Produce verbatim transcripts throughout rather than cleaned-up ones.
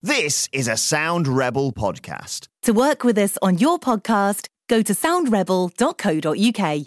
This is a Sound Rebel podcast. To work with us on your podcast, go to sound rebel dot co dot uk.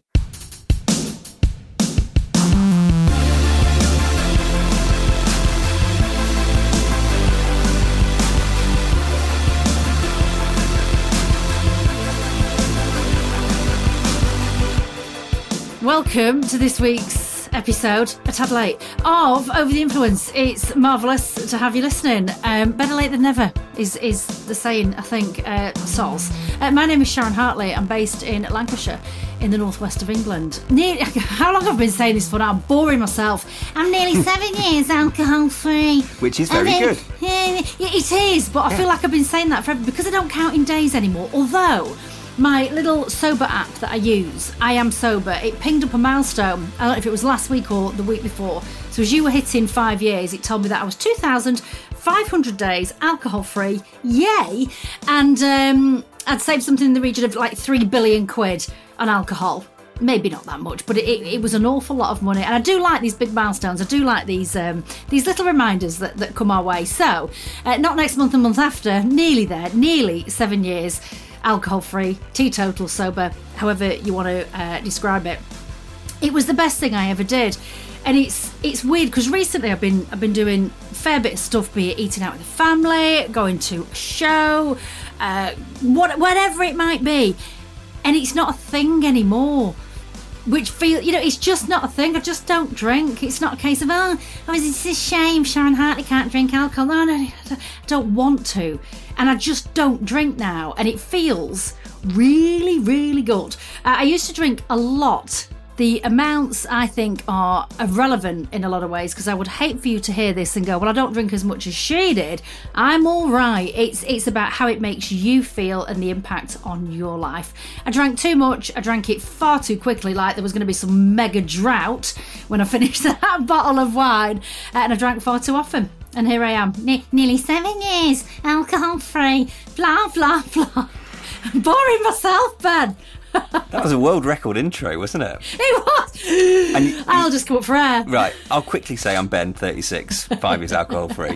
Welcome to this week's episode, a tad late, of Over the Influence. It's marvellous to have you listening. Um, better late than never is is the saying, I think, uh, sols. Uh, my name is Sharon Hartley. I'm based in Lancashire, in the northwest of England. Nearly, how long have I been saying this for now? I'm boring myself. I'm nearly seven years alcohol-free. Which is very then, good. Yeah, it is, but I feel like I've been saying that forever because I don't count in days anymore, although... my little sober app that I use, I Am Sober, it pinged up a milestone. I don't know if it was last week or the week before. So as you were hitting five years, it told me that I was two thousand five hundred days alcohol-free. Yay! And um, I'd saved something in the region of like three billion quid on alcohol. Maybe not that much, but it, it was an awful lot of money. And I do like these big milestones. I do like these um, these little reminders that, that come our way. So, uh, not next month and month after, nearly there, nearly seven years. Alcohol-free, teetotal, sober, however you want to uh, describe it. It was the best thing I ever did, and it's it's weird because recently I've been I've been doing a fair bit of stuff, be it eating out with the family, going to a show, uh, what whatever it might be, and it's not a thing anymore. Which feel you know, it's just not a thing. I just don't drink. It's not a case of oh, oh it's a shame Sharon Hartley can't drink alcohol. No, no, I don't want to. And I just don't drink now. And it feels really, really good. Uh, I used to drink a lot. The amounts, I think, are irrelevant in a lot of ways because I would hate for you to hear this and go, well, I don't drink as much as she did. I'm all right. It's it's about how it makes you feel and the impact on your life. I drank too much. I drank it far too quickly, like there was going to be some mega drought when I finished that bottle of wine. Uh, and I drank far too often. And here I am, ne- nearly seven years, alcohol-free, blah, blah, blah. Boring myself, Ben. That was a world record intro, wasn't it? It was. And you, I'll just come up for air. Right, I'll quickly say I'm Ben, thirty-six, five years alcohol-free.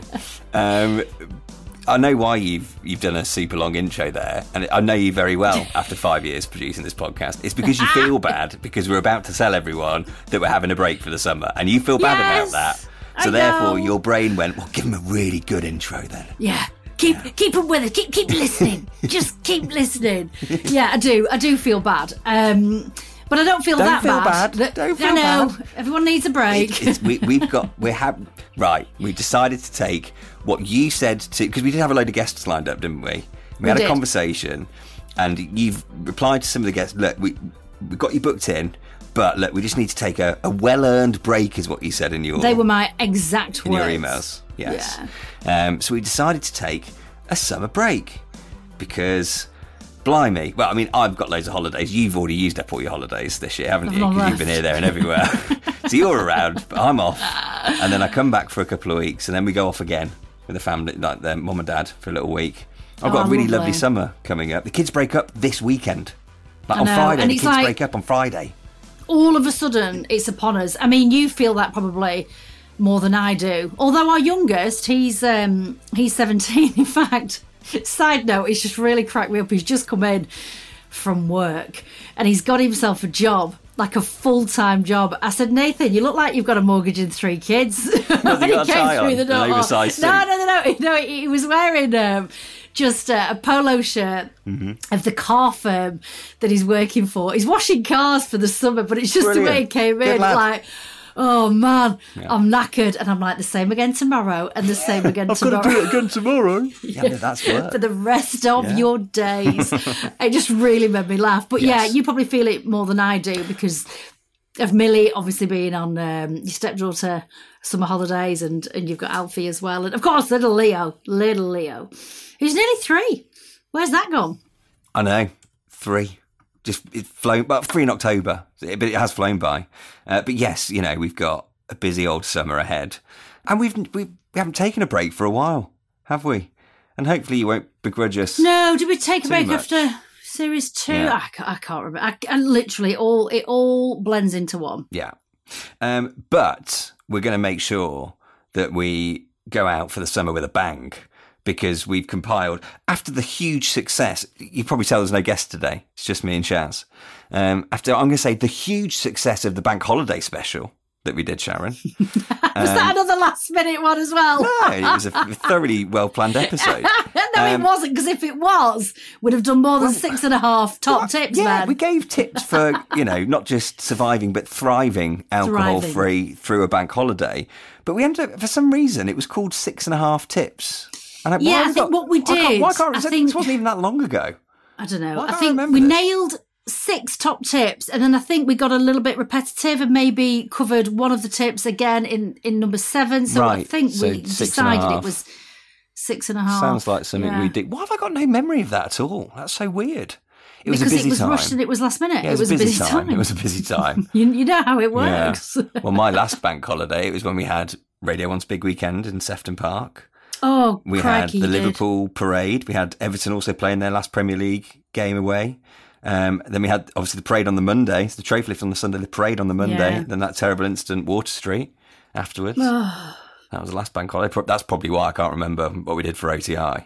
Um, I know why you've you've done a super long intro there, and I know you very well after five years producing this podcast. It's because you feel bad because we're about to tell everyone that we're having a break for the summer, and you feel bad yes, about that. So I therefore, know. your brain went, well, give him a really good intro then. Yeah. Keep yeah. keep them with us. Keep keep listening. Just keep listening. Yeah, I do. I do feel bad. Um, but I don't feel don't that feel bad. bad. Don't feel I know. bad. Everyone needs a break. It, it's, we, we've got, we have, right, we decided to take what you said to, because we did have a load of guests lined up, didn't we? We, we had did. a conversation, and you've replied to some of the guests, look, we, we got you booked in, but look, we just need to take a, a well-earned break, is what you said in your... They were my exact in words. your emails, yes. Yeah. Um, so we decided to take a summer break, because... Blimey. Well, I mean, I've got loads of holidays. You've already used up all your holidays this year, haven't I've you? not Because left. you've been here, there and everywhere. So you're around, but I'm off. And then I come back for a couple of weeks, and then we go off again with the family, like their mum and dad, for a little week. I've got Oh, a really lovely. lovely summer coming up. The kids break up this weekend. Like I on know, Friday, and the it's kids like- break up on Friday. All of a sudden, it's upon us. I mean, you feel that probably more than I do. Although our youngest, he's um, he's seventeen. In fact, side note, he's just really cracked me up. He's just come in from work and he's got himself a job, like a full-time job. I said, Nathan, you look like you've got a mortgage and three kids. When he got a tie on? the door. An oversized no, suit? no, no, no, no. He was wearing um, just uh, a polo shirt Mm-hmm. of the car firm that he's working for. He's washing cars for the summer, but it's just Brilliant. the way he came Good in, lad. like, oh man, Yeah. I'm knackered. And I'm like, the same again tomorrow, and the same again tomorrow. again tomorrow. Yeah, but that's work. For the rest of Yeah. your days. It just really made me laugh. But yeah, Yes. you probably feel it more than I do because of Millie obviously being on um, your stepdaughter summer holidays, and, and you've got Alfie as well. And of course, little Leo, little Leo, who's nearly three. Where's that gone? I know, three. Just it's flown, well, three in October, but it has flown by. Uh, but yes, you know, we've got a busy old summer ahead, and we've we we haven't taken a break for a while, have we? And hopefully, you won't begrudge us. No, did we take a Too break much. after series two? Yeah. I, ca- I can't remember. I, I literally all it all blends into one. Yeah, um, but we're going to make sure that we go out for the summer with a bang, because we've compiled, after the huge success, you probably tell there's no guest today, it's just me and Shaz. Um, after, I'm going to say, the huge success of the Bank Holiday special that we did, Sharon. Was um, that another last minute one as well? No, it was a thoroughly well-planned episode. no, um, it wasn't, because if it was, we'd have done more than well, six and a half top well, tips, yeah, man. We gave tips for, you know, not just surviving, but thriving alcohol-free through a bank holiday. But we ended up, for some reason, it was called Six and a Half Tips. And I, yeah, I think got, what we did... I can't, why can't, I it think, wasn't even that long ago. I don't know. Why I think I we this? nailed six top tips, and then I think we got a little bit repetitive and maybe covered one of the tips again in, in number seven. So right. I think so we decided it was six and a half. Sounds like something yeah. we did. Why have I got no memory of that at all? That's so weird. It was because a busy it was time. rushed and it was last minute. Yeah, it, it was, was a busy, busy time. time. It was a busy time. you, you know how it works. Yeah. Well, my last bank holiday, it was when we had Radio One's big weekend in Sefton Park. Oh, we crikey, had the you Liverpool parade. We had Everton also playing their last Premier League game away. Um, then we had obviously the parade on the Monday, so the trophy lift on the Sunday, the parade on the Monday. Yeah. Then that terrible incident, Water Street, afterwards. That was the last bank holiday. That's probably why I can't remember what we did for O T I.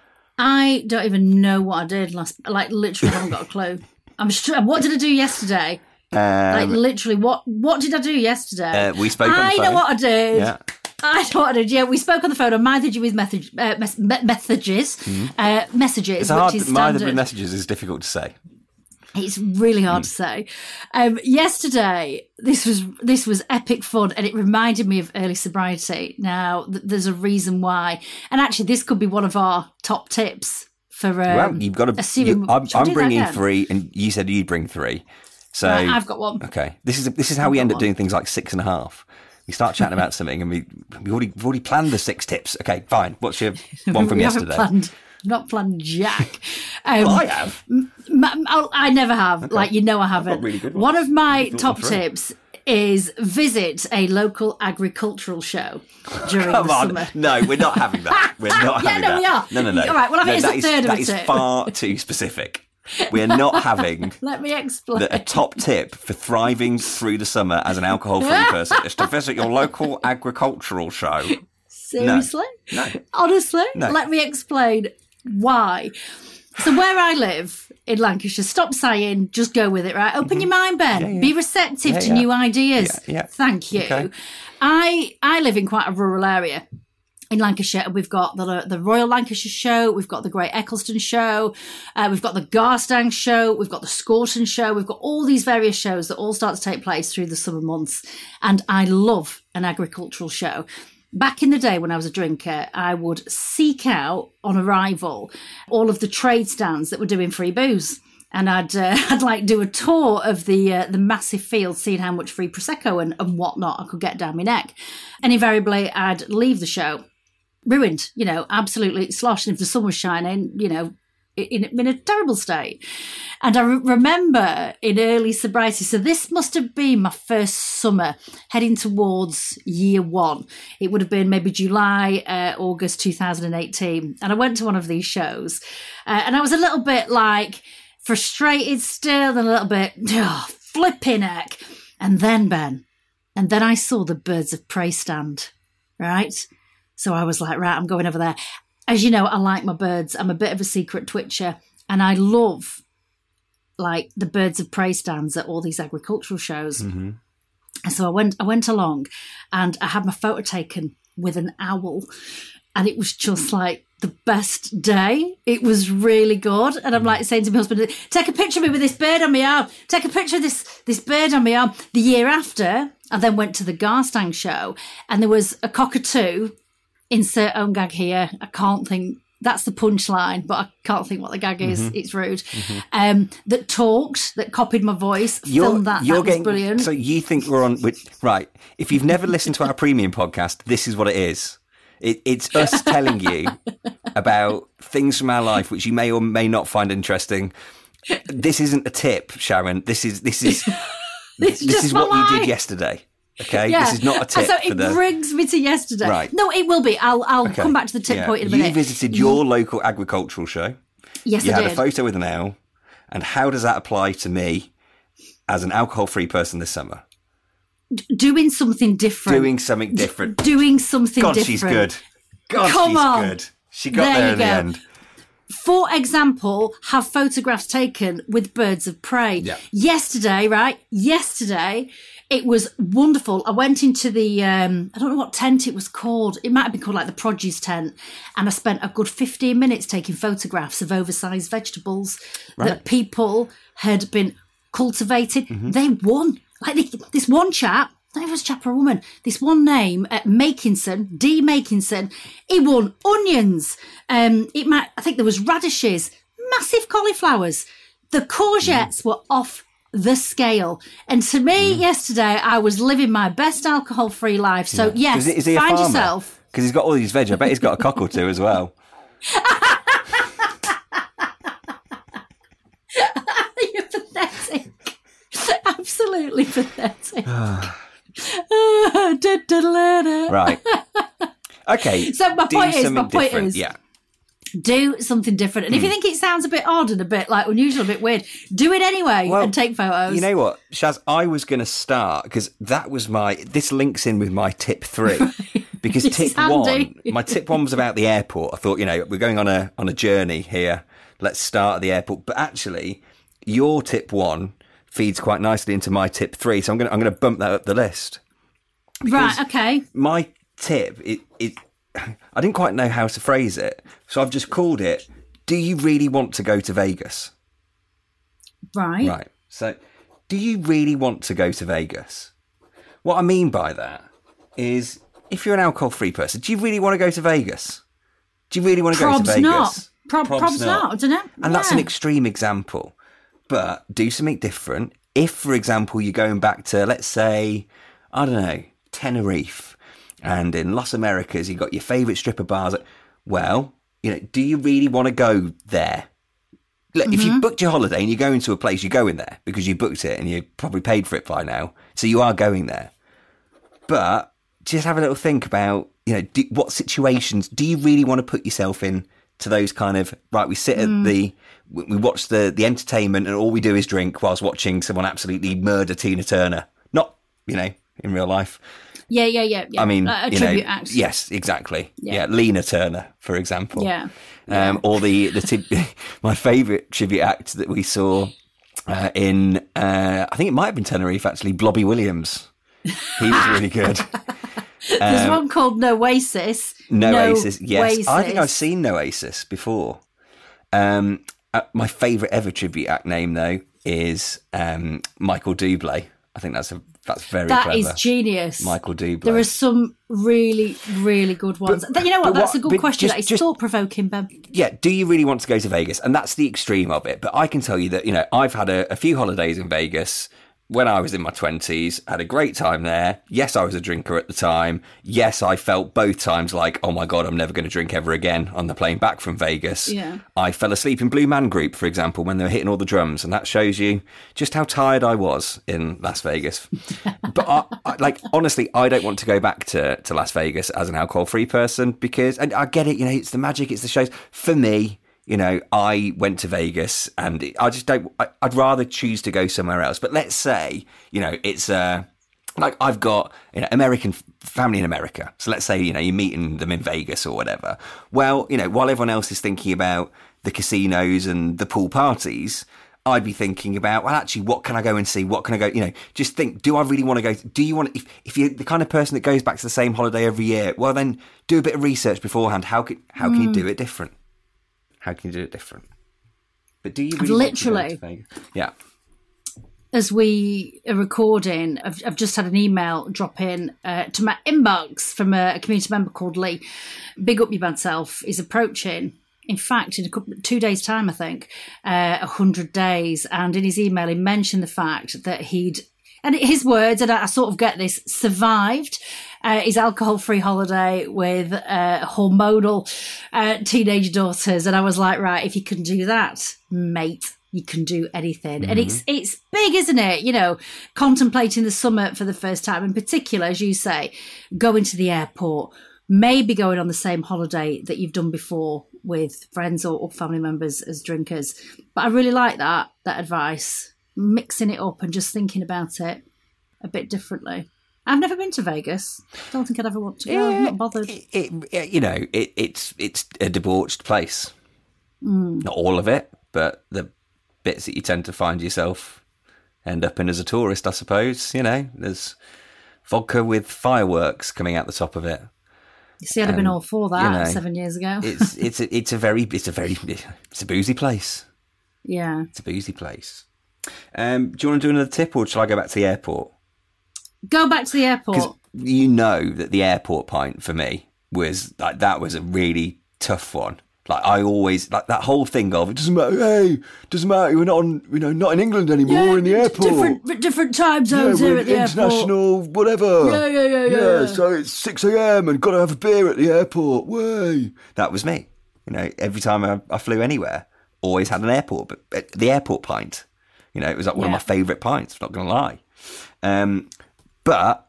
I don't even know what I did last. Like literally, haven't got a clue. I'm sure. What did I do yesterday? Um, like literally, what what did I do yesterday? Uh, we spoke on the I phone. know what I did. Yeah. I know what I did. Yeah, we spoke on the phone. I mithered you with message, uh, mes- me- messages. Mm-hmm. Uh, messages, it's which hard, is mithered standard. with messages is difficult to say. It's really hard mm. to say. Um, yesterday, this was this was epic fun, and it reminded me of early sobriety. Now, th- there's a reason why, and actually, this could be one of our top tips for. Um, well, you've got to. Assuming, you, I'm, I'm bringing that three, and you said you'd bring three. So right, I've got one. Okay, this is this is how I've we end up one. doing things like six and a half. We start chatting about something, and we we already we've already planned the six tips. Okay, fine. What's your one from we yesterday? Haven't planned, not planned jack. Um, well, I have. M- m- I never have. Okay. Like you know, I haven't. Really good one of my top through. tips is visit a local agricultural show during Come the on. summer. No, we're not having that. We're not yeah, having no, that. we are. No, no, no. All right, well, I think no, it's a is, third of that a is tip. far too specific. We're not having Let me explain. the, a top tip for thriving through the summer as an alcohol-free person is to visit your local agricultural show. Seriously? No. Honestly? No. Let me explain why. So where I live in Lancashire, stop sighing, just go with it, right? Open mm-hmm. your mind, Ben. Yeah, yeah. Be receptive yeah, to yeah. new ideas. Yeah, yeah. Thank you. Okay. I I live in quite a rural area. In Lancashire, we've got the the Royal Lancashire Show, we've got the Great Eccleston Show, uh, we've got the Garstang Show, we've got the Scorton Show, we've got all these various shows that all start to take place through the summer months. And I love an agricultural show. Back in the day when I was a drinker, I would seek out on arrival all of the trade stands that were doing free booze. And I'd uh, I'd like do a tour of the uh, the massive field, seeing how much free Prosecco and, and whatnot I could get down my neck. And invariably, I'd leave the show ruined, you know, absolutely sloshed. And if the sun was shining, you know, in, in a terrible state. And I re- remember in early sobriety, so this must have been my first summer heading towards year one. It would have been maybe July, uh, August two thousand eighteen. And I went to one of these shows uh, and I was a little bit like frustrated still and a little bit oh, flipping heck. And then, Ben, and then I saw the Birds of Prey stand, right? So I was like, right, I'm going over there. As you know, I like my birds. I'm a bit of a secret twitcher. And I love, like, the Birds of Prey stands at all these agricultural shows. Mm-hmm. And so I went I went along and I had my photo taken with an owl. And it was just, like, the best day. It was really good. And I'm, like, saying to my husband, take a picture of me with this bird on my arm. Take a picture of this, this bird on my arm. The year after, I then went to the Garstang show. And there was a cockatoo. Insert own gag here. I can't think. That's the punchline, but I can't think what the gag is. Mm-hmm. It's rude. Mm-hmm. Um, that talked, that copied my voice, you're, filmed that. You're that getting, was brilliant. So you think we're on... With, right. If you've never listened to our premium podcast, this is what it is. It, it's us telling you about things from our life which you may or may not find interesting. This isn't a tip, Sharon. This is this is this is what life. you did yesterday. Okay, yeah. this is not a tip. So for it the... brings me to yesterday. Right. No, it will be. I'll I'll okay. come back to the tip yeah. point in a minute. You visited your local agricultural show. Yes, you I had did. a photo with an owl. And how does that apply to me as an alcohol-free person this summer? D- doing something different. Doing something different. D- doing something God, different. she's good. God, Come she's on. good. She got There there you in the go. end. For example, have photographs taken with birds of prey. Yeah. Yesterday, right? Yesterday, it was wonderful. I went into the, um, I don't know what tent it was called. It might have been called like the produce tent. And I spent a good fifteen minutes taking photographs of oversized vegetables Right. that people had been cultivated. Mm-hmm. They won. Like this, this one chap, I don't know if it was a chap or a woman, this one name, uh, Makinson, D. Makinson, he won onions. Um, it might, I think there was radishes, massive cauliflowers. The courgettes Mm. were off the scale. And to me, yesterday, I was living my best alcohol-free life. So, yes, Is, he- is he a find farmer? yourself. Because he's got all these veg. I bet he's got a cock or two as well. You're pathetic. Absolutely pathetic. Right. Okay. So my do point is, something my point different. is- Yeah. Do something different. And if you think it sounds a bit odd and a bit like unusual, a bit weird, do it anyway Well, and take photos. You know what, Shaz? I was going to start because that was my. This links in with my tip three because This tip is handy. one. My tip one was about the airport. I thought, you know, we're going on a on a journey here. Let's start at the airport. But actually, your tip one feeds quite nicely into my tip three. So I'm going to I'm going to bump that up the list. right, okay. My tip, it, it, I didn't quite know how to phrase it, so I've just called it. Do you really want to go to Vegas? Right. Right. So, do you really want to go to Vegas? What I mean by that is, if you're an alcohol-free person, do you really want to go to Vegas? Do you really want to go to Probs Vegas? not. Prob- probs not, I don't know. And that's an Yeah. extreme example. But do something different. If, for example, you're going back to, let's say, I don't know, Tenerife, and in Las Americas, you've got your favourite stripper bars. Well, you know, do you really want to go there? Look, if you've booked your holiday and you're going to a place, you're going there because you booked it and you probably paid for it by now. So you are going there. But just have a little think about, you know, do, what situations do you really want to put yourself in to those kind of, right, we sit at the, we we watch the, the entertainment and all we do is drink whilst watching someone absolutely murder Tina Turner. Not, you know, in real life. Yeah, yeah, yeah. yeah. I mean, a you tribute know, act. yes, exactly. Yeah. Yeah. Lena Turner, for example. Yeah. Um, or the, the tib- my favourite tribute act that we saw uh, in, uh, I think it might have been Tenerife actually, Blobby Williams. He was really good. There's Um, one called Noasis. Noasis, yes. Noasis. I think I've seen Noasis before. Um, uh, my favourite ever tribute act name, though, is um, Michael Bublé. I think that's a that's very That clever. is genius. Michael Bublé. There are some really, really good ones. But- you know what? but That's what- a good but question. just- that is just- thought-provoking, Ben. Yeah, do you really want to go to Vegas? And that's the extreme of it. But I can tell you that, you know, I've had a, a few holidays in Vegas when I was in my twenties, had a great time there. Yes, I was a drinker at the time. Yes, I felt both times like, oh my God, I'm never going to drink ever again on the plane back from Vegas. Yeah. I fell asleep in Blue Man Group, for example, when they were hitting all the drums. And that shows you just how tired I was in Las Vegas. But I, I, like, honestly, I don't want to go back to, to Las Vegas as an alcohol-free person because, and I get it, you know, it's the magic, it's the shows. For me, you know, I went to Vegas and it, I just don't, I, I'd rather choose to go somewhere else. But let's say, you know, it's uh, like I've got, you know, American f- family in America. So let's say, you know, you're meeting them in Vegas or whatever. Well, you know, while everyone else is thinking about the casinos and the pool parties, I'd be thinking about, well, actually, what can I go and see? What can I go, you know, just think, do I really want to go? Do you want, if, if you're the kind of person that goes back to the same holiday every year, well, then do a bit of research beforehand. How can, how can you do it different? How can you do it different? But do you really want to go literally, to Vegas? Yeah. as we are recording, I've, I've just had an email drop in uh, to my inbox from a, a community member called Lee. Big up your bad self is approaching. In fact, in a couple, two days' time, I think, uh, one hundred days. And in his email, he mentioned the fact that he'd, and his words, and I, I sort of get this, survived uh, his alcohol-free holiday with uh, hormonal uh, teenage daughters. And I was like, right, if you can do that, mate, you can do anything. Mm-hmm. And it's it's big, isn't it? You know, contemplating the summer for the first time, in particular, as you say, going to the airport, maybe going on the same holiday that you've done before with friends or, or family members as drinkers. But I really like that, that advice, mixing it up and just thinking about it a bit differently. I've never been to Vegas. Don't think I'd ever want to go. I'm not bothered. It, it, it, you know, it, it's it's a debauched place. Mm. Not all of it, but the bits that you tend to find yourself end up in as a tourist, I suppose. You know, there's vodka with fireworks coming out the top of it. You see, I'd have been all for that you know, seven years ago. it's it's a, it's a very it's a very it's a boozy place. Yeah, it's a boozy place. Um, do you want to do another tip, or shall I go back to the airport? Go back to the airport. 'Cause you know that the airport pint for me was like that was a really tough one. Like I always like that whole thing of it doesn't matter. Hey, doesn't matter. We're not on, you know, not in England anymore. Yeah, we're in the airport. Different, different time zones yeah, here at the international, airport. whatever. Yeah, yeah, yeah, yeah. Yeah. So it's six a.m. and got to have a beer at the airport. Way. That was me. You know, every time I, I flew anywhere, always had an airport, but the airport pint. You know, it was like one yeah. of my favourite pints. Not going to lie. Um, but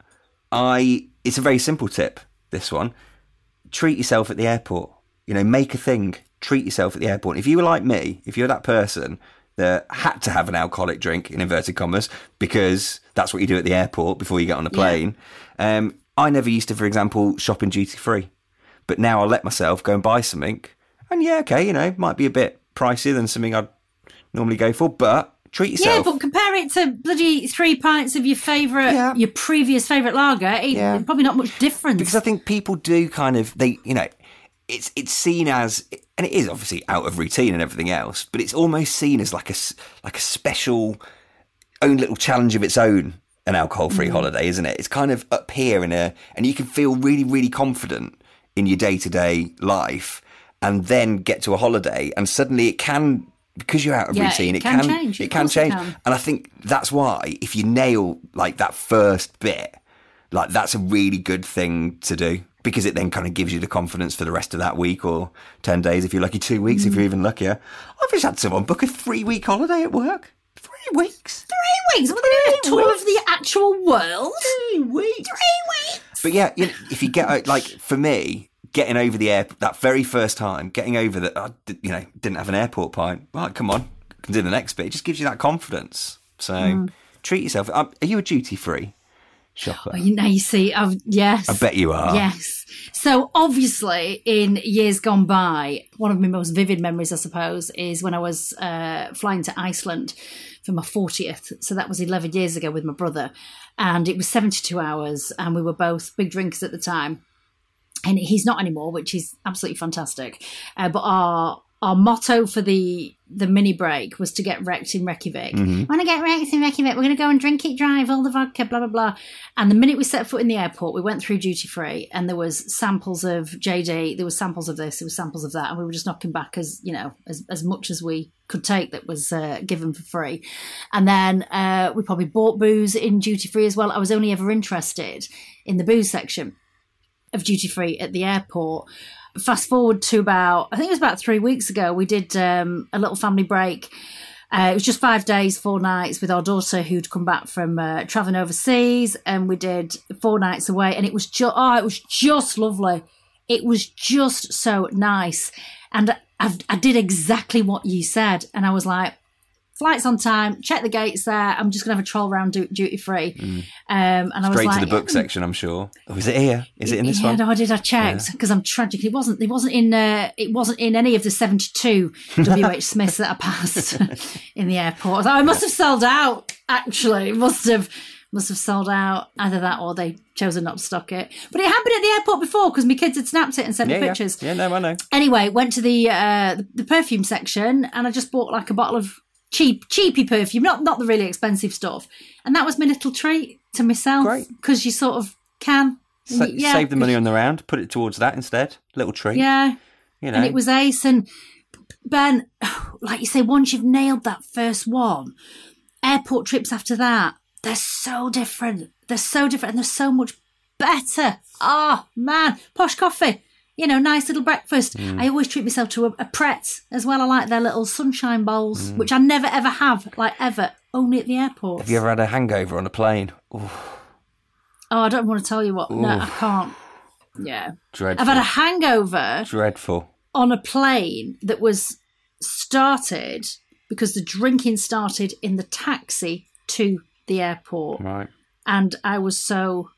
I, it's a very simple tip. This one, treat yourself at the airport. You know, make a thing. Treat yourself at the airport. If you were like me, if you're that person that had to have an alcoholic drink, in inverted commas, because that's what you do at the airport before you get on a plane. Yeah. Um, I never used to, for example, shop in duty free. But now I'll let myself go and buy something. And yeah, okay, you know, might be a bit pricier than something I'd normally go for, but treat yourself. Yeah, but compare it to bloody three pints of your favourite, yeah. your previous favourite lager. It, yeah. Probably not much difference. Because I think people do kind of, they, you know, it's it's seen as, and it is obviously out of routine and everything else, but it's almost seen as like a, like a special own little challenge of its own, an alcohol-free mm. holiday, isn't it? It's kind of up here in a, and you can feel really, really confident in your day-to-day life and then get to a holiday and suddenly it can, because you're out of yeah, routine, it, it can, can change. It can change. It can. And I think that's why if you nail like that first bit, like that's a really good thing to do. Because it then kind of gives you the confidence for the rest of that week or ten days if you're lucky, two weeks mm. if you're even luckier. I've just had someone book a three-week holiday at work. Three weeks. Three weeks? What, they're doing a tour weeks. of the actual world? Three weeks. Three weeks. But yeah, you know, if you get, like, for me, getting over the air, that very first time, getting over that, I you know, didn't have an airport pint. Right, come on, can do the next bit. It just gives you that confidence. So mm. treat yourself. Are you a duty-free shopper? Oh, you know, you see, I've, yes. I bet you are. Yes. So obviously, in years gone by, one of my most vivid memories, I suppose, is when I was uh, flying to Iceland for my fortieth. So that was eleven years ago with my brother. And it was seventy-two hours, and we were both big drinkers at the time. And he's not anymore, which is absolutely fantastic. Uh, but our our motto for the the mini break was to get wrecked in Reykjavik. Mm-hmm. Want to get wrecked in Reykjavik? We're going to go and drink it, drive all the vodka, blah blah blah. And the minute we set foot in the airport, we went through duty free, and there was samples of J D, there was samples of this, there was samples of that, and we were just knocking back as you know as as much as we could take that was uh, given for free. And then uh, we probably bought booze in duty free as well. I was only ever interested in the booze section of duty free at the airport. Fast forward to about, I think it was about three weeks ago, we did um, a little family break. Uh, it was just five days, four nights with our daughter who'd come back from uh, travelling overseas, and we did four nights away, and it was just, oh, it was just lovely. It was just so nice. And I, I did exactly what you said. And I was like, flight's on time, check the gates there. I'm just going to have a troll around du- duty free. Mm. Um, and I was Straight like, to the book yeah, section, I'm sure. Oh, is it here? Is it in this yeah, one? No, I did. I checked because yeah. I'm tragic. It wasn't. It wasn't in. Uh, it wasn't in any of the seventy-two W H Smiths that I passed in the airport. I must have sold out. Actually, it must have. Must have sold out. Either that or they chosen not to stock it. But it happened at the airport before because my kids had snapped it and sent yeah, me pictures. Yeah. yeah, no, I know. Anyway, went to the, uh, the the perfume section and I just bought like a bottle of cheap, cheapy perfume, not not the really expensive stuff. And that was my little treat to myself. Great. Because you sort of can. Sa- yeah. Save the money on the round, put it towards that instead. Little treat. Yeah. You know. And it was ace. And Ben, like you say, once you've nailed that first one, airport trips after that, they're so different. They're so different and they're so much better. Oh, man. Posh coffee. You know, nice little breakfast. Mm. I always treat myself to a, a Pret as well. I like their little sunshine bowls, mm. which I never, ever have, like ever, only at the airport. Have you ever had a hangover on a plane? Oof. Oh, I don't want to tell you what. Oof. No, I can't. Yeah. Dreadful. I've had a hangover. Dreadful. On a plane that was started because the drinking started in the taxi to the airport. Right. And I was so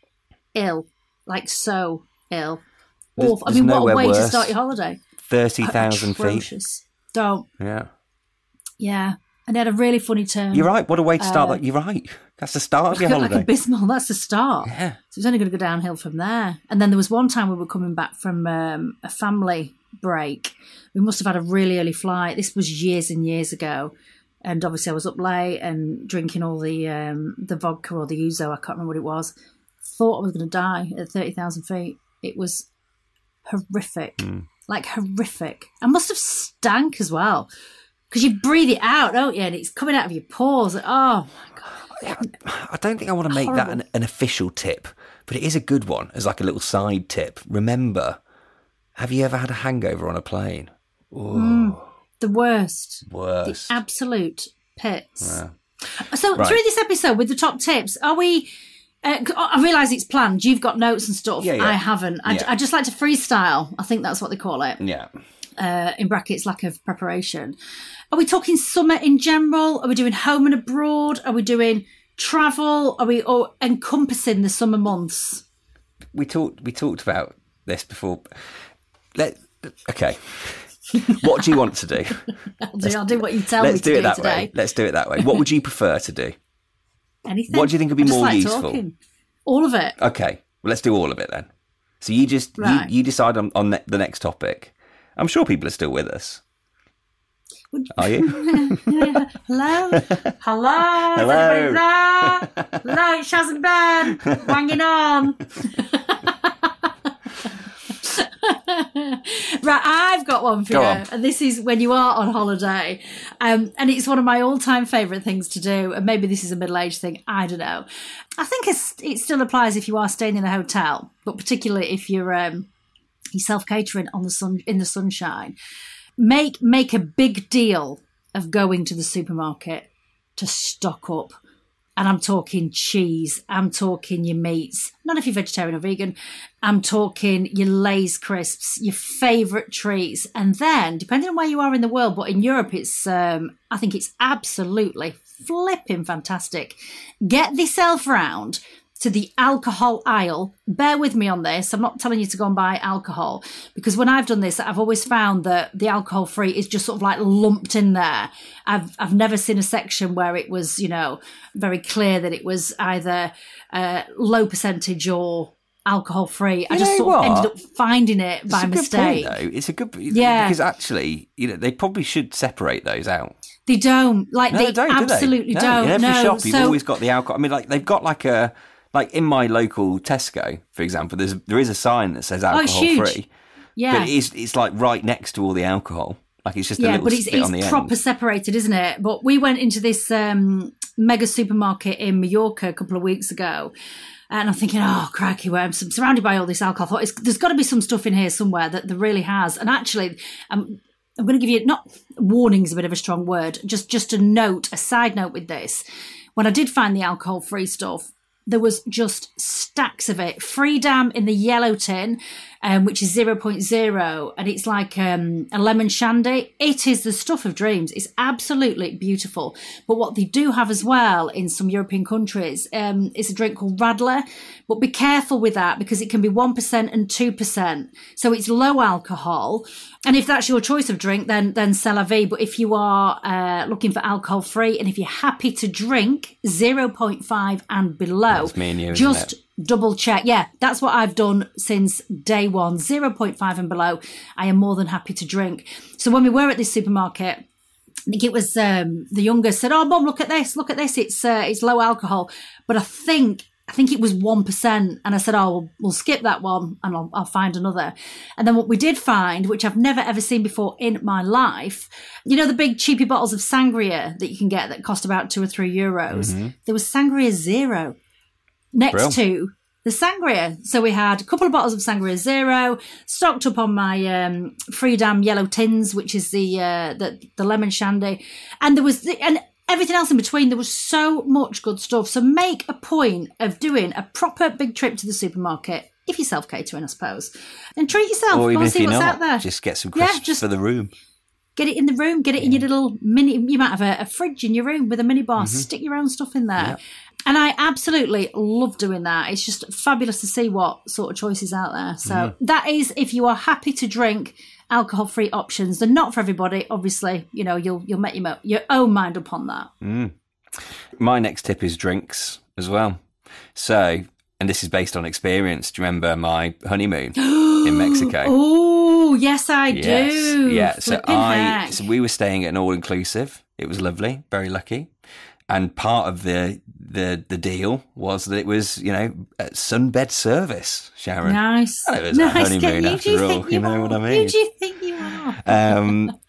ill, like so ill. There's- Awful. I there's mean, what a nowhere way to worse. start your holiday. thirty thousand feet. Atrocious. Don't. Yeah. Yeah. And they had a really funny turn. You're right. What a way to start Uh, that. You're right. That's the start of your Like holiday. abysmal. That's the start. Yeah. So it's only going to go downhill from there. And then there was one time we were coming back from um, a family break. We must have had a really early flight. This was years and years ago. And obviously I was up late and drinking all the um, the vodka or the ouzo. I can't remember what it was. Thought I was going to die at thirty thousand feet. It was horrific. Mm. Like horrific. I must have stank as well. Because you breathe it out, don't you? And it's coming out of your pores. Oh, my God. I don't think I want to make that an, an official tip, but it is a good one as like a little side tip. Remember, have you ever had a hangover on a plane? Mm, the worst. Worst. The absolute pits. Yeah. So Right. through this episode with the top tips, are we... Uh, I realise it's planned. You've got notes and stuff. Yeah, yeah. I haven't. I, Yeah. I just like to freestyle. I think that's what they call it. Yeah. Uh, in brackets, lack of preparation. Are we talking summer in general? Are we doing home and abroad? Are we doing travel? Are we all encompassing the summer months? We talked. We talked about this before. Let. Okay. What do you want to do? I'll do, I'll do what you tell me Let's to do do it that today. way. Let's do it that way. What would you prefer to do? Anything. What do you think would be I just more like useful? talking. All of it. Okay. Well, let's do all of it then. So you just Right. you, you decide on, on ne- the next topic. I'm sure people are still with us. Are you? Hello? Hello? Hello? Hello? Hello, it's Shaz and Ben. Wanging on. Right, I've got one for Go you. on. And this is when you are on holiday. Um, and it's one of my all-time favourite things to do. And maybe this is a middle-aged thing. I don't know. I think it's, it still applies if you are staying in a hotel, but particularly if you're... Um, you're self-catering on the sun in the sunshine. Make make a big deal of going to the supermarket to stock up. And I'm talking cheese. I'm talking your meats. Not if you're vegetarian or vegan. I'm talking your Lay's crisps, your favourite treats. And then, depending on where you are in the world, but in Europe, it's um, I think it's absolutely flipping fantastic. Get thyself round to the alcohol aisle. Bear with me on this. I'm not telling you to go and buy alcohol, because when I've done this, I've always found that the alcohol free is just sort of like lumped in there. I've I've never seen a section where it was, you know, very clear that it was either uh, low percentage or alcohol free. I You just know sort of what? ended up finding it by It's a mistake. Good point, though. It's a good Yeah. because actually, you know, they probably should separate those out. They don't. Like No, they, they don't. do they? absolutely No, don't. In every no. shop, you've so, always got the alcohol. I mean, like they've got like a like in my local Tesco, for example. There's there is a sign that says Oh, it's alcohol huge. free, yeah. but it is it's like right next to all the alcohol. Like it's just a Yeah, little but it's, spit on the it's proper end. separated, isn't it? But we went into this um, mega supermarket in Mallorca a couple of weeks ago, and I'm thinking, oh, crikey, well, I'm surrounded by all this alcohol. I thought, it's, there's got to be some stuff in here somewhere that there really has. And actually, um, I'm going to give you, not warning's a bit of a strong word, just, just a note, a side note with this. When I did find the alcohol-free stuff, there was just stacks of it. Freedom in the yellow tin, um, which is zero point zero, and it's like um, a lemon shandy. It is the stuff of dreams. It's absolutely beautiful. But what they do have as well in some European countries um, is a drink called Radler. But be careful with that, because it can be one percent and two percent. So it's low alcohol. And if that's your choice of drink, then then c'est la vie. But if you are uh, looking for alcohol free, and if you're happy to drink zero point five and below, That's me and you, isn't just it? double check. Yeah, that's what I've done since day one. zero point five and below, I am more than happy to drink. So when we were at this supermarket, I think it was um, the youngest said, "Oh, Mum, look at this! Look at this! It's uh, it's low alcohol." But I think. I think it was one percent. And I said, oh, we'll, we'll skip that one and I'll, I'll find another. And then what we did find, which I've never ever seen before in my life, you know, the big cheapy bottles of sangria that you can get that cost about two or three euros. Mm-hmm. There was sangria zero next Brill. to the sangria. So we had a couple of bottles of sangria zero stocked up on my um, Freedom yellow tins, which is the, uh, the, the lemon shandy. And there was, the, and everything else in between. There was so much good stuff. So make a point of doing a proper big trip to the supermarket, if you're self-catering, I suppose, and treat yourself. Or Go even and if see you're what's not, out there. just get some Yeah, crisps just- for the room. Get it in the room. Get it in your little mini. You might have a, a fridge in your room with a mini bar. Mm-hmm. Stick your own stuff in there. Yep. And I absolutely love doing that. It's just fabulous to see what sort of choices out there. So mm. that is, if you are happy to drink alcohol-free options, they're not for everybody. Obviously, you know, you'll you'll make your, your own mind up on that. Mm. My next tip is drinks as well. So, and this is based on experience. Do you remember my honeymoon in Mexico? Oh, yes, I yes. do. Yeah. So I, heck. so we were staying at an all-inclusive. It was lovely, very lucky. And part of the the the deal was that it was, you know, a sunbed service, Sharon. Nice. And it was nice. a honeymoon Who after you all. think You, you know are? what I mean? Who do you think you are? Um,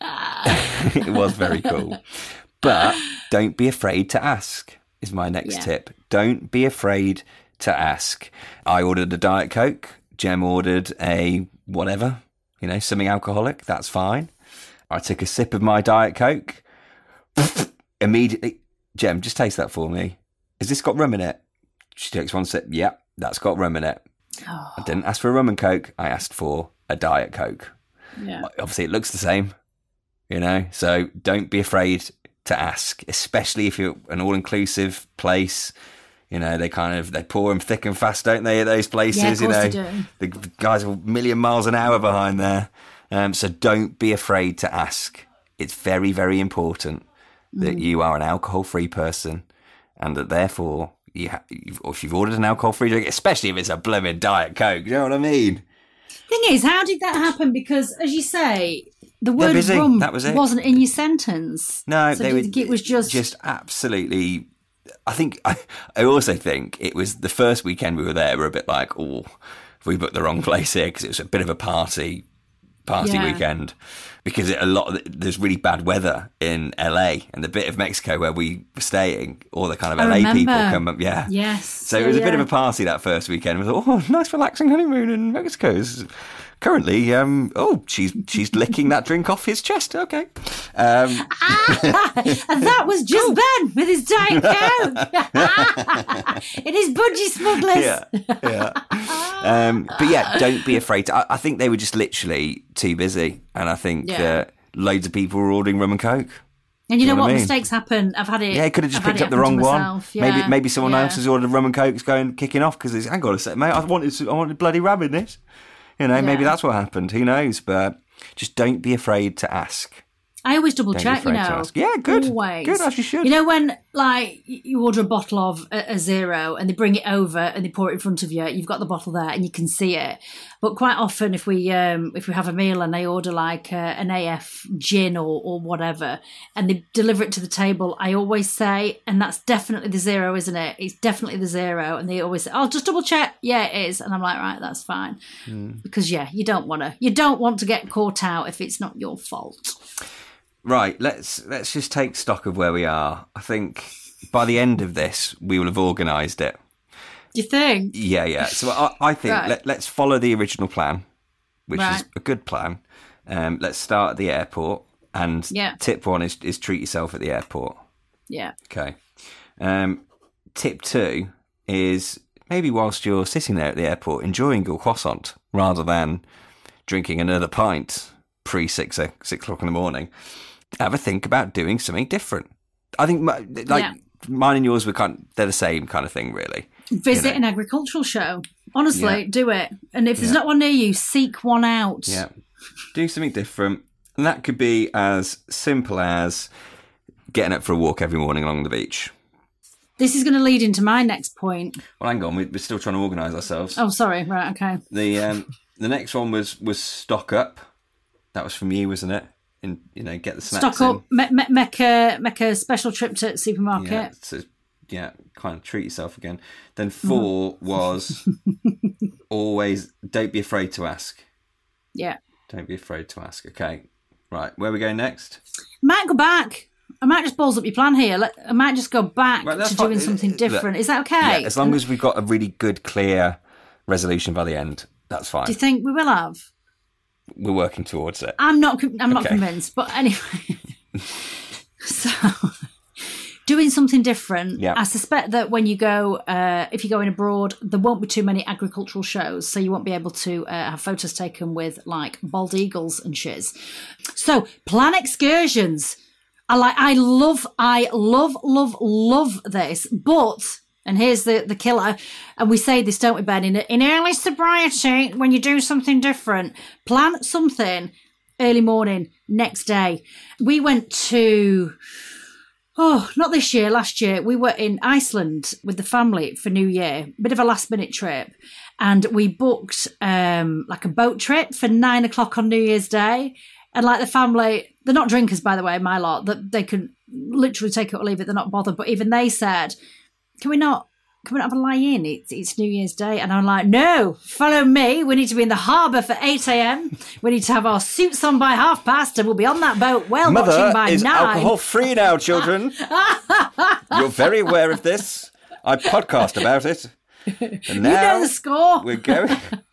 it was very cool. But don't be afraid to ask, is my next Yeah. tip. Don't be afraid to ask. I ordered a Diet Coke. Jem ordered a whatever, you know, something alcoholic. That's fine. I took a sip of my Diet Coke. Immediately, Jem, just taste that for me. Has this got rum in it? She takes one sip. Yeah, that's got rum in it. Oh. I didn't ask for a rum and Coke. I asked for a Diet Coke. Yeah. Obviously, it looks the same, you know, so don't be afraid to ask, especially if you're an all-inclusive place. You know, they kind of, they pour them thick and fast, don't they, at those places? Yeah, of course you know, they do. The guys are a million miles an hour behind there. Um, so don't be afraid to ask. It's very, very important that Mm. you are an alcohol-free person and that therefore, you ha- you've, or if you've ordered an alcohol-free drink, especially if it's a blooming Diet Coke, you know what I mean? Thing is, how did that happen? Because, as you say, the word busy. rum That was it. wasn't in your sentence. No, so they do you were think it was just... just absolutely. I think I, I also think it was the first weekend we were there. We were a bit like, oh, we booked the wrong place here because it was a bit of a party party Yeah. weekend. Because it, a lot of, there's really bad weather in L A and the bit of Mexico where we were staying. All the kind of I L A remember. people come up, yeah. Yes. So Yeah, it was a bit yeah. of a party that first weekend. We thought, oh, nice relaxing honeymoon in Mexico. It's currently, um, oh, she's she's licking that drink off his chest. Okay. Um, And that was just Ben with his Diet Coke. It is budgie smugglers. yeah, yeah. Um, but yeah, don't be afraid to. I, I think they were just literally too busy, and I think Yeah. that loads of people were ordering rum and Coke. And you know know what? what I mean? Mistakes happen. I've had it. Yeah, he could have just I've had picked it up the happen wrong to one. myself. Maybe Yeah, maybe someone yeah. else has ordered rum and Coke's going kicking off because hang on a sec, mate. I wanted I wanted bloody rum in this. You know, maybe Yeah. that's what happened. Who knows? But just don't be afraid to ask. I always double Don't be check, you afraid to know. ask. Yeah, good. Always. Good, as you should. You know when, like, you order a bottle of a, a zero and they bring it over and they pour it in front of you, you've got the bottle there and you can see it. But quite often, if we um, if we have a meal and they order like uh, an A F gin or, or whatever, and they deliver it to the table, I always say, and that's definitely the zero, isn't it? It's definitely the zero. And they always say, "I'll just double check." Yeah, it is. And I'm like, right, that's fine. Mm. Because yeah, you don't want to. You don't want to get caught out if it's not your fault. Right, let's let's just take stock of where we are. I think by the end of this, we will have organised it. Do you think? Yeah, yeah. So I, I think Right. let, let's follow the original plan, which is Right. a good plan. Um, let's start at the airport, and Yeah. tip one is, is treat yourself at the airport. Yeah. Okay. Um, tip two is maybe whilst you're sitting there at the airport enjoying your croissant rather than drinking another pint pre six o- six o'clock in the morning, have a think about doing something different. I think my, like Yeah. mine and yours were kind they're the same kind of thing, really. Visit You know. an agricultural show. Honestly, Yeah. do it. And if there's Yeah. not one near you, seek one out. Yeah. Do something different. And that could be as simple as getting up for a walk every morning along the beach. This is going to lead into my next point. Well, hang on, we- we're still trying to organise ourselves. Oh, sorry. Right, okay. The um, the next one was was stock up. That was from you, wasn't it? And you know, get the snacks Stock up, in. me- me- make, a, make a special trip to the supermarket. Yeah, so, yeah, kind of treat yourself again. Then four Mm-hmm. was always don't be afraid to ask. Yeah. Don't be afraid to ask. Okay, right. Where are we going next? Might go back. I might just balls up your plan here. Let- I might just go back Right, that's to fine. doing something Look, different. Is that okay? Yeah, as long as we've got a really good, clear resolution by the end, that's fine. Do you think we will have? We're working towards it. I'm not. I'm not Okay. convinced. But anyway, so do doing something different. Yeah. I suspect that when you go, uh, if you're going abroad, there won't be too many agricultural shows, so you won't be able to uh, have photos taken with like bald eagles and shiz. So plan excursions. I like. I love. I love. Love. Love this. But and here's the the killer. And we say this, don't we, Ben? In in early sobriety, when you do something different, plan something early morning next day. We went to. Oh, not this year, last year. We were in Iceland with the family for New Year, bit of a last minute trip. And we booked um, like a boat trip for nine o'clock on New Year's Day. And like the family, they're not drinkers, by the way, my lot, that they can literally take it or leave it. They're not bothered. But even they said, can we not, can we not have a lie in? It's, it's New Year's Day. And I'm like, no, follow me. We need to be in the harbour for eight a.m. We need to have our suits on by half past and we'll be on that boat whale Mother watching by is nine. alcohol free now, children. You're very aware of this. I podcast about it. And now you know the score. We're going.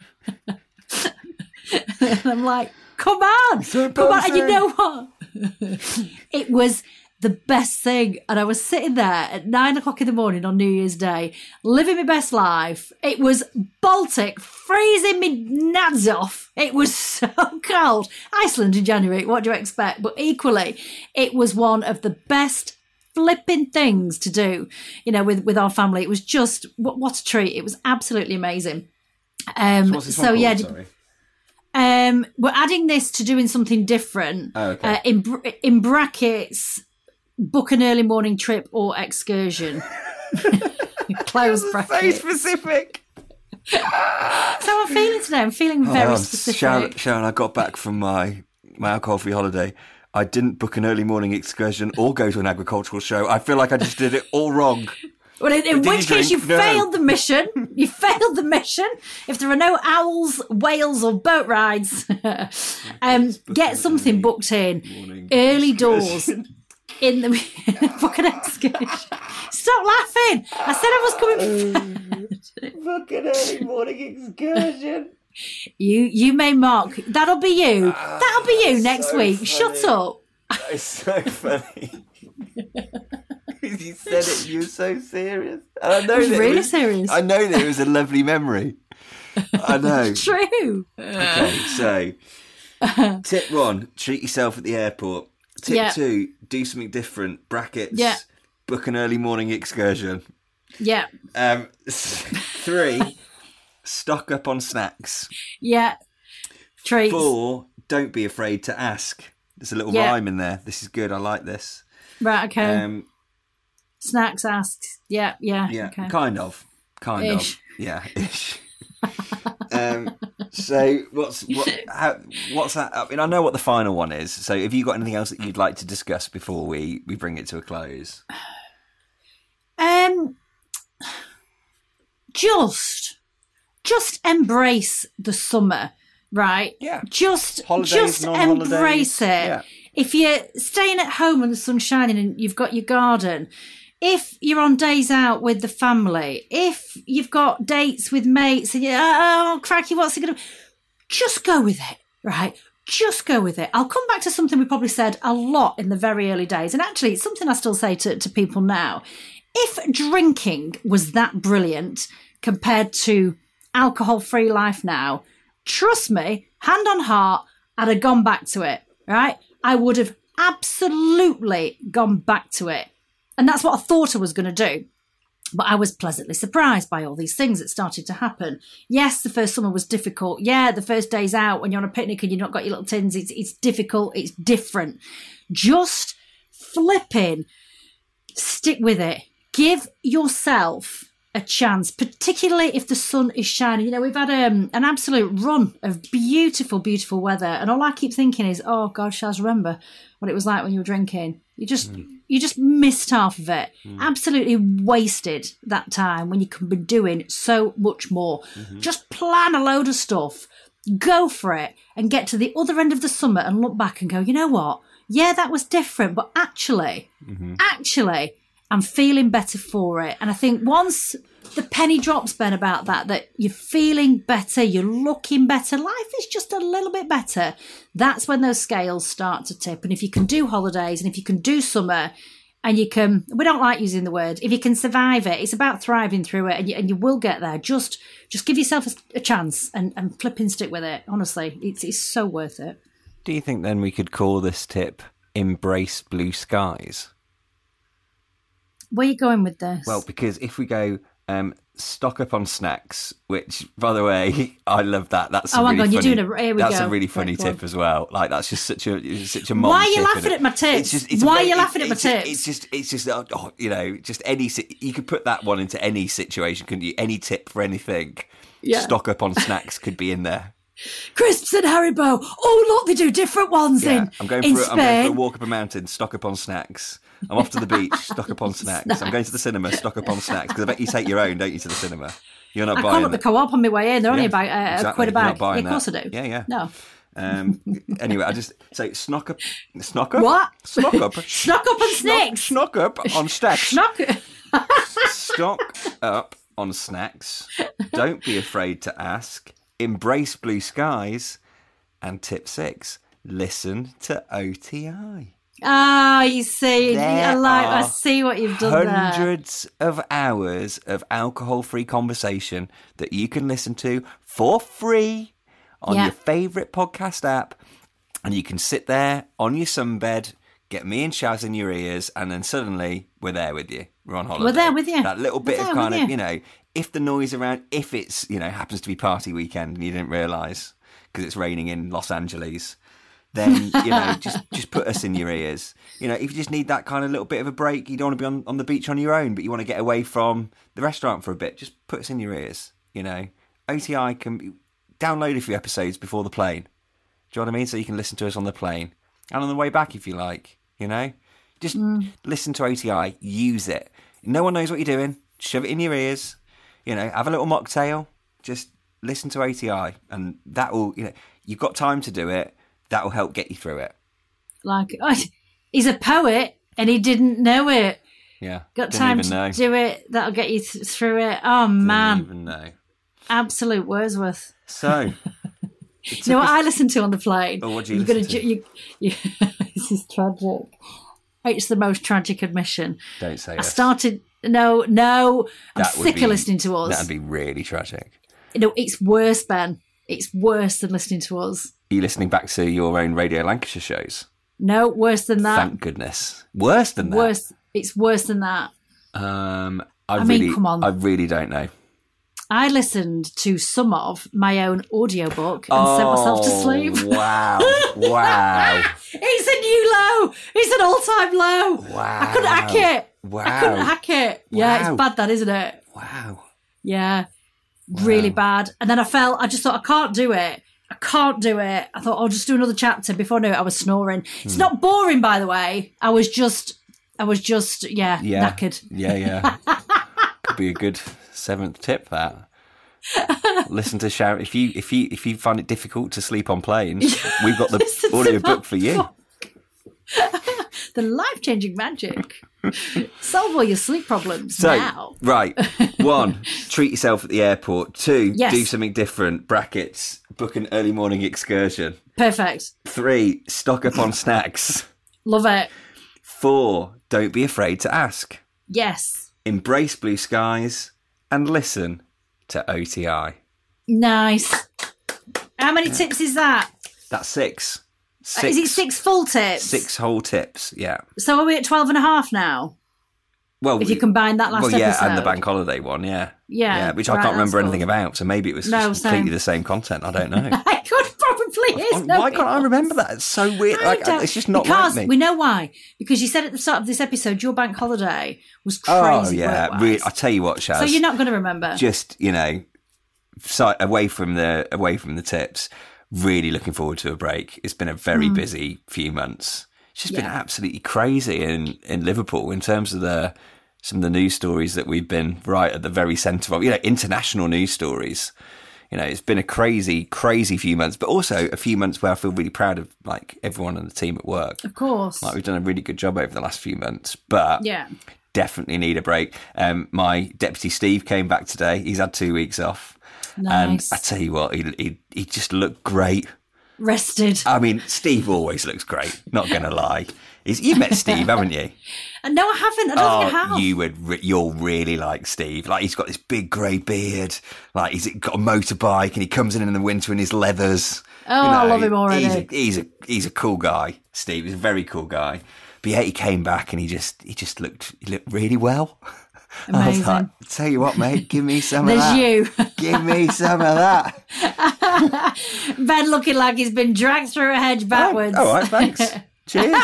And I'm like, come on, So come on. And you embarrassing. know what? It was the best thing. And I was sitting there at nine o'clock in the morning on New Year's Day, living my best life. It was Baltic, freezing me nads off. It was so cold. Iceland in January, what do you expect? But equally, it was one of the best flipping things to do, you know, with, with our family. It was just, what, what a treat. It was absolutely amazing. Um, What's this so one called? yeah, d- Sorry. um, we're adding this to doing something different. Oh, okay. uh, in br- in brackets, book an early morning trip or excursion. Close So bracket. specific. So I'm feeling today. I'm feeling very Oh, specific. Sharon, Sharon, I got back from my, my alcohol-free holiday. I didn't book an early morning excursion or go to an agricultural show. I feel like I just did it all wrong. Well, in, in Did which you case you drink? No. failed the mission. You failed the mission. If there are no owls, whales, or boat rides, um, get something booked in early doors. In the book an excursion. Stop laughing! I said I was coming. Book an early morning excursion. You, you may mock. That'll be you. That'll be you next so week. funny. Shut up. It's so funny. You said it, you were so serious. And I know I was that it really was- serious. I know that it was a lovely memory. I know. True. Okay, so tip one, treat yourself at the airport. Tip Yeah. two, do something different. Brackets. Yeah. Book an early morning excursion. Yeah. Um, three, stock up on snacks. Yeah. Treats. Four, don't be afraid to ask. There's a little Yeah. rhyme in there. This is good. I like this. Right. Okay. Um, Snacks asks. Yeah. Yeah. yeah, Okay. kind of, kind Ish. of, yeah, ish. um, so what's what? How, what's that? I mean, I know what the final one is. So, have you got anything else that you'd like to discuss before we we bring it to a close? Um. Just, just embrace the summer, right? Yeah. Just, Holidays, just non-holidays, embrace it. yeah. If you're staying at home and the sun's shining and you've got your garden, if you're on days out with the family, if you've got dates with mates and you're, oh, cracky, what's it going to just go with it, right? Just go with it. I'll come back to something we probably said a lot in the very early days. And actually, it's something I still say to, to people now. If drinking was that brilliant compared to alcohol-free life now, trust me, hand on heart, I'd have gone back to it, right? I would have absolutely gone back to it. And that's what I thought I was going to do. But I was pleasantly surprised by all these things that started to happen. Yes, the first summer was difficult. Yeah, the first days out when you're on a picnic and you've not got your little tins, it's, it's difficult, it's different. Just flipping, stick with it. Give yourself a chance, particularly if the sun is shining. You know, we've had um, an absolute run of beautiful, beautiful weather. And all I keep thinking is, oh, God, Shaz, remember what it was like when you were drinking. You just mm. you just missed half of it. Mm. Absolutely wasted that time when you could be doing so much more. Mm-hmm. Just plan a load of stuff, go for it, and get to the other end of the summer and look back and go, you know what? Yeah, that was different, but actually, mm-hmm. actually, I'm feeling better for it. And I think once the penny drops, Ben, about that, that you're feeling better, you're looking better, life is just a little bit better, that's when those scales start to tip. And if you can do holidays and if you can do summer and you can, we don't like using the word, if you can survive it, it's about thriving through it, and you, and you will get there. Just just give yourself a, a chance and, and flipping stick with it. Honestly, it's it's so worth it. Do you think then we could call this tip Embrace Blue Skies? Where are you going with this? Well, because if we go um, stock up on snacks, which, by the way, I love that. That's a oh, really hang on, funny, you're doing a, here we That's go. a really funny Right, tip as well. Like, that's just such a such a mom Why are you tip, laughing isn't it? at my tips? It's just, it's a Why very- are you laughing at my it's just- tips? It's just, it's just, oh, you know, just any. si- You could put that one into any situation, couldn't you? Any tip for anything. Yeah. Stock up on snacks could be in there. Crisps and Haribo. Oh, look, they do different ones Yeah, in I'm going in for a, Spain. I'm going for a walk up a mountain, stock up on snacks. I'm off to the beach, stock up on snacks. I'm going to the cinema, stock up on snacks. Because I bet you take your own, don't you, to the cinema? You're not I buying call up the it. co-op on my way in. They're only Yeah, about uh, exactly. a quid a You're not bag. buying Yeah, of course that. I do. Yeah, yeah. No. Um, anyway, I just so snock up, snock up, What? Snock up, Schnock up on snacks. snock up on snacks. Schnock. Stock up on snacks. Don't be afraid to ask. Embrace blue skies. And tip six: listen to O T I. Ah, you see, There I like. I are see what you've done there. Hundreds of hours of alcohol-free conversation that you can listen to for free on Yeah. your favourite podcast app, and you can sit there on your sunbed, get me and Shaz in your ears, and then suddenly we're there with you. We're on holiday. We're there with you. That little We're bit there of kind with of, you. you know, if the noise around, if it's, you know, happens to be party weekend and you didn't realise because it's raining in Los Angeles, then, you know, just just put us in your ears. You know, if you just need that kind of little bit of a break, you don't want to be on, on the beach on your own, but you want to get away from the restaurant for a bit, just put us in your ears, you know. O T I can be, download a few episodes before the plane. Do you know what I mean? So you can listen to us on the plane. And on the way back, if you like, you know. Just Mm. listen to O T I, use it. No one knows what you're doing. Shove it in your ears. You know, have a little mocktail. Just listen to O T I, and that will, you know, you've got time to do it. That will help get you through it. Like, oh, he's a poet and he didn't know it. Yeah. Got Didn't time even to know. do it. That'll get you th- through it. Oh, Didn't man. even know. Absolute Wordsworth. So, You know what I listen to on the plane? Oh, what do you You're listen gonna to? ju- You, you, this is tragic. It's the most tragic admission. don't say I us. started. No, no. I'm That would sick be- of listening to us. That'd be really tragic. No, it's worse, Ben. It's worse than listening to us. Are you listening back to your own Radio Lancashire shows? No, worse than that. Thank goodness. Worse than that. Worse. It's worse than that. Um, I, I mean, really, come on. I really don't know. I listened to some of my own audiobook and sent myself to sleep. Oh, Wow. Wow. It's a new low. It's an all-time low. Wow. I couldn't hack it. Wow. I couldn't hack it. Yeah, Wow. it's bad, that isn't it? Wow. Yeah, really bad. And then I felt, I just thought, I can't do it. I can't do it. I thought, I'll just do another chapter. Before I knew it, I was snoring. Hmm. It's not boring, by the way. I was just, I was just, yeah, Yeah. knackered. Yeah, yeah. Could be a good seventh tip, that. Listen to Sharon. If you if you if you find it difficult to sleep on planes, we've got the Listen to audio my book for you. The life-changing magic. Solve all your sleep problems So, now. right. One, treat yourself at the airport. Two, Yes. do something different. Brackets, book an early morning excursion. Perfect. Three, stock up on snacks. Love it. Four, don't be afraid to ask. Yes. Embrace blue skies and listen to O T I. Nice. How many tips is that? That's six. Six. Is it six full tips? Six whole tips, yeah. So are we at twelve and a half now? Well, If you combine that last well, yeah, episode. and the bank holiday one, yeah. Yeah, which I right, can't remember that's anything cool. about, so maybe it was No, just completely same. the same content. I don't know. I could probably is. Oh, no why can't I remember that? It's so weird. I Like, don't- it's just not because like me. we know why. Because you said at the start of this episode your bank holiday was crazy. oh, yeah. work-wise. Re- I tell you what, Shaz. So you're not going to remember. Just, you know, si- away from the away from the tips, really looking forward to a break. It's been a very busy few months. It's just been Hmm. Yeah. absolutely crazy in, in Liverpool in terms of the some of the news stories that we've been right at the very centre of. You know, international news stories. You know, it's been a crazy, crazy few months, but also a few months where I feel really proud of like everyone on the team at work. Of course. Like we've done a really good job over the last few months, but Yeah. definitely need a break. Um, my deputy Steve came back today. He's had two weeks off, Nice. and I tell you what, he he, he just looked great. rested. I mean, Steve always looks great, not going to lie. He's, you've met Steve, haven't you? And no, I haven't. I don't Oh, think I have. you would, re- you'll really like Steve. Like, he's got this big grey beard. Like, he's got a motorbike, and he comes in in the winter in his leathers. Oh, I love him already. He's a, he's a he's a cool guy. Steve, he's a very cool guy. But yeah, he came back, and he just he just looked he looked really well. I was Amazing. like, tell you what, mate, give me some of There's that. you. Give me some of that. Ben looking like he's been dragged through a hedge backwards. Oh, all right, thanks. Cheers.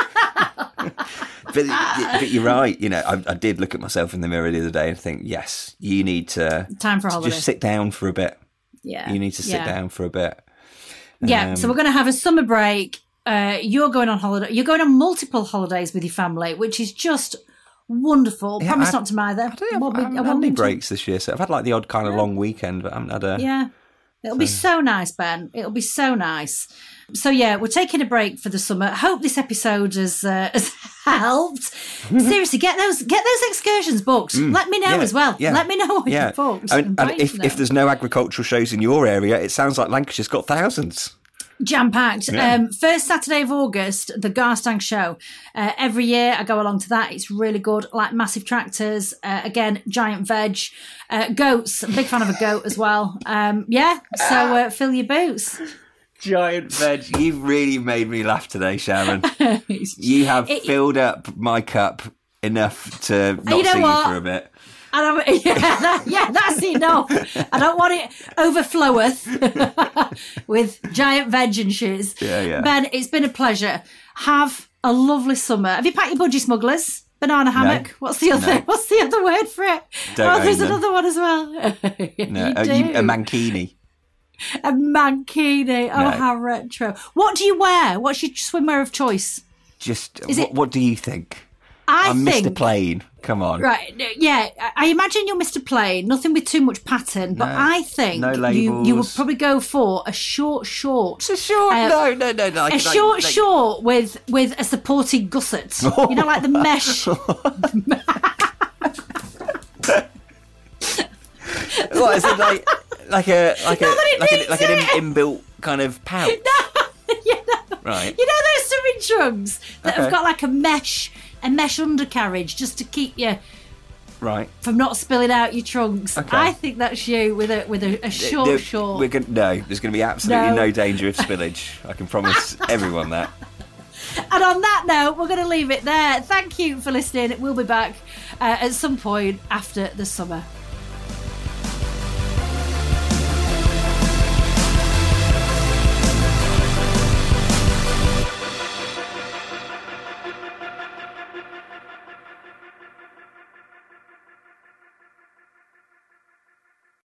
but, but you're right. You know, I, I did look at myself in the mirror the other day and think, yes, you need to, Time for a to holiday. just sit down for a bit. Yeah. You need to sit yeah. down for a bit. Yeah, Um, so we're going to have a summer break. Uh, you're going on holiday. You're going on multiple holidays with your family, which is just wonderful. Yeah, Promise I- not to either. I don't know, Want I me- haven't I had want any me to- breaks this year, so I've had like the odd kind of long weekend, but I haven't had a. Yeah. It'll be so nice, Ben. It'll be so nice. So, yeah, we're taking a break for the summer. Hope this episode has, uh, has helped. Seriously, get those get those excursions booked. Let me know Yeah, as well. yeah, Let me know what yeah. you've booked. I mean, I'm and dying if, to know. if there's no agricultural shows in your area, it sounds like Lancashire's got thousands. Jam-packed. Yeah. Um, first Saturday of August, the Garstang show. Uh, every year I go along to that. It's really good. Like massive tractors. Uh, again, giant veg. Uh, goats. I'm a big fan of a goat as well. Um, yeah, so uh, fill your boots. Giant veg. You've really made me laugh today, Sharon. You have It- filled up my cup enough to not you know see what? you for a bit. And I'm, yeah, that, yeah, that's enough. I don't want it overfloweth with giant veg and shoes. Yeah, yeah. Ben, it's been a pleasure. Have a lovely summer. Have you packed your budgie smugglers? Banana hammock. What's the other? No. What's the other word for it? Don't oh, own there's them. another one as well. No, you a, do. you- a mankini. A mankini. Oh, No. how retro. What do you wear? What's your swimwear of choice? Just Is what, it- what do you think? I I'm think. Mister Plain. Come on. Right, yeah, I imagine you're Mister Plain, nothing with too much pattern, but No, I think no you, you would labels. probably go for a short short. It's a short. Uh, no, no, no, no. Like, A like- short like- short with with a supporting gusset. You know, like the mesh. What is it like? Like a like a Not that it like, a, needs like an it. in, inbuilt kind of pouch. you know, Right. you know those swimming trunks that have Okay. got like a mesh a mesh undercarriage just to keep you Right. from not spilling out your trunks. Okay. I think that's you with a with a, a short There- short. We're gonna, no, there's going to be absolutely No. no. danger of spillage. I can promise everyone that. And on that note, we're going to leave it there. Thank you for listening. We'll be back uh, at some point after the summer.